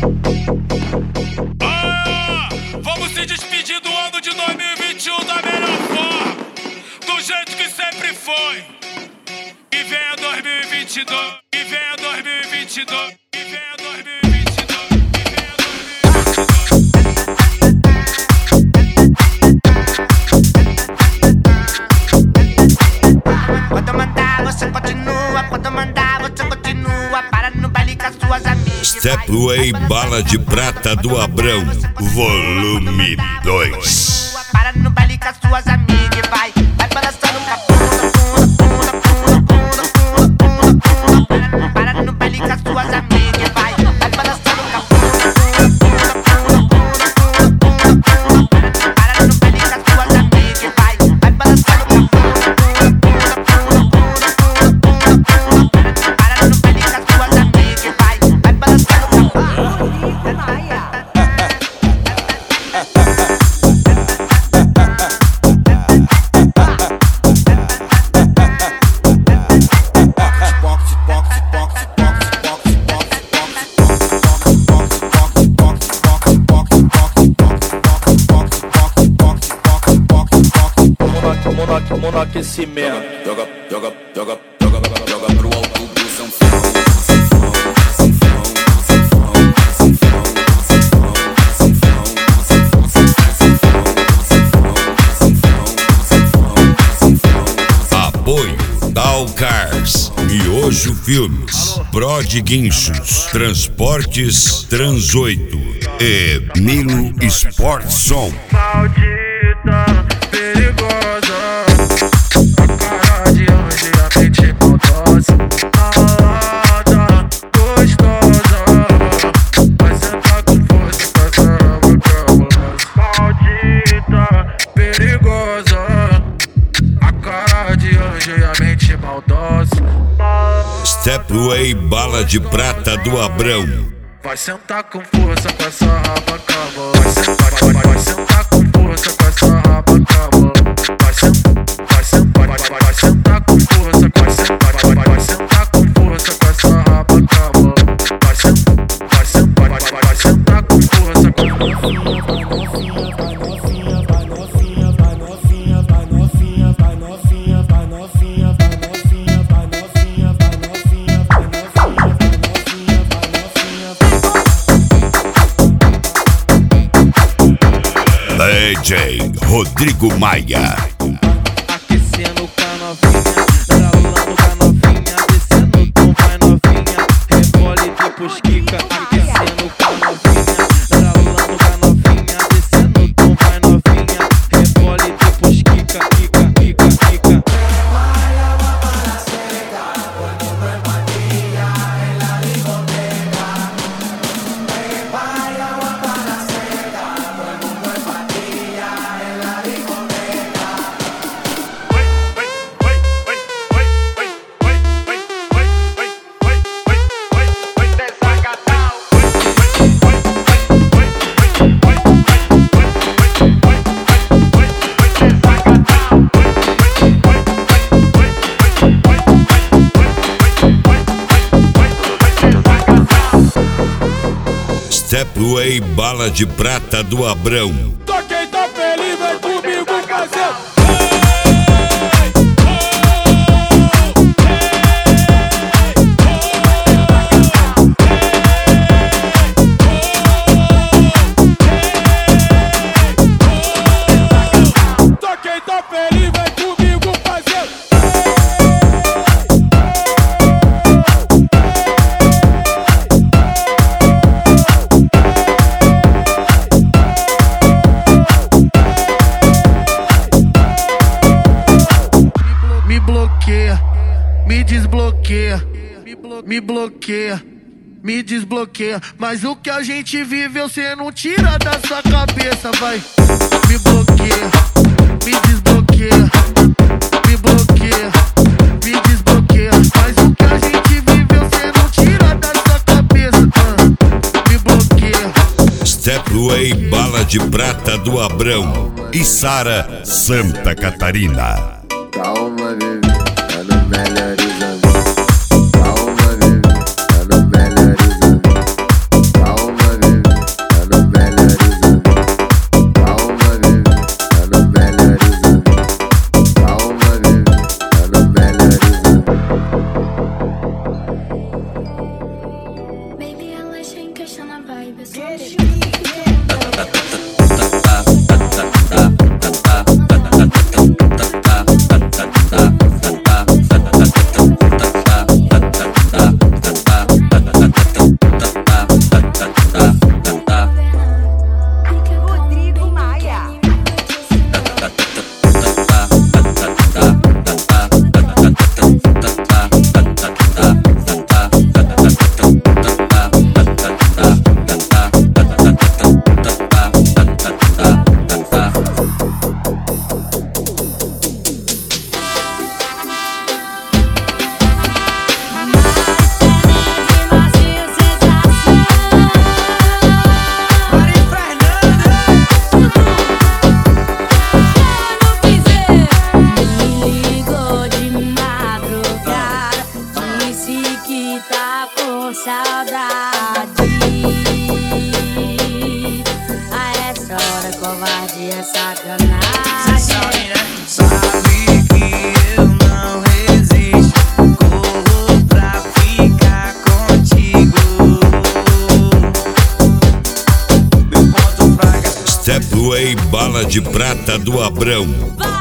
Vamos se despedir do ano de 2021 da melhor forma, do jeito que sempre foi. E venha 2022, e venha 2022, e venha 2022, e venha 2022. Quando mandar você continua, quando mandar você continua. Para no baile com as suas amigas. Stepway Bala de Prata do Abrão, volume 2. Para no baile com as suas amigas, vai balançando com a bunda. Para no baile com as suas amigas, vai balançando com a bunda. Para no baile com as suas amigas, vai balançando com a bunda. Para no baile com as suas amigas, vai balançando com a Vamos no aquecimento. Joga pro alto do sanfão. Apoio Tal Cars, Miojo Filmes, Prod Guinchos, Transportes Trans8 e Nilo Sport Som. Maldita, perigosa, a cara de anjo e a mente maldosa. Malada, gostosa, vai sentar com força com essa boca malosa. Maldita, perigosa, a cara de anjo e a mente maldosa. Stepway Bala de Prata do Abrão. Vai sentar com força com essa raba cava. Vai sentar com força com essa raba cava. Vai sentar com força com essa raba cava. Vai sentar com força com DJ Rodrigo Maia. Aquecendo com a novinha, ralando com a novinha, descendo o tom vai novinha, rebole depois quica. Aquecendo com a novinha, ralando com a novinha, descendo o tom vai novinha, rebole depois quica. Stepway Bala de Prata do Abrão. Quem tá feliz vem comigo fazer. Quem tá feliz vem comigo fazer. me desbloqueia. Mas o que a gente viveu cê não tira da sua cabeça, vai. Me bloqueia, me desbloqueia, me bloqueia, me desbloqueia. Mas o que a gente viveu cê não tira da sua cabeça, me bloqueia. Stepway Bala de Prata do Abrão, Içara, Santa Catarina. Calma, bebê, tá no melhores amigos. Calma, bebê, tá no melhores amigos. Calma, saudade. A essa hora covarde é sacanagem. Sabe que eu não resisto, corro pra ficar contigo. Meu ponto fraco. Stepway Bala de Prata do Abrão.